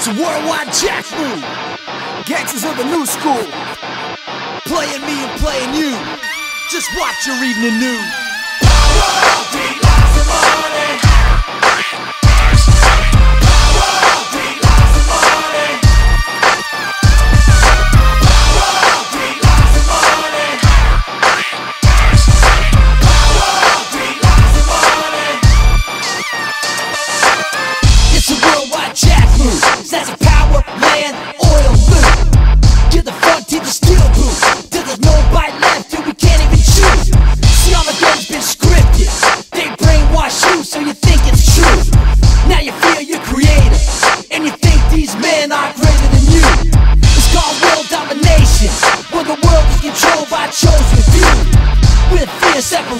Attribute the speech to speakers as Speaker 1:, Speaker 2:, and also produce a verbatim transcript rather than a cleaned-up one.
Speaker 1: a worldwide jack move. Gangsters of the new school, playing me and playing you. Just watch your evening news. Power, beat, lots of money. Power, beat, lots of money. Power, beat, lots of money. Power, beat, lots of money. It's a worldwide jack move. That's a power, land, oil, loot. To the front, to the steel boot. Till there's no bite left, till we can't even choose. See, all the game's been scripted. They brainwash you, so you think it's true. Now you feel you're creative, and you think these men are greater than you. It's called world domination, where the world is controlled by chosen few. With fear separation.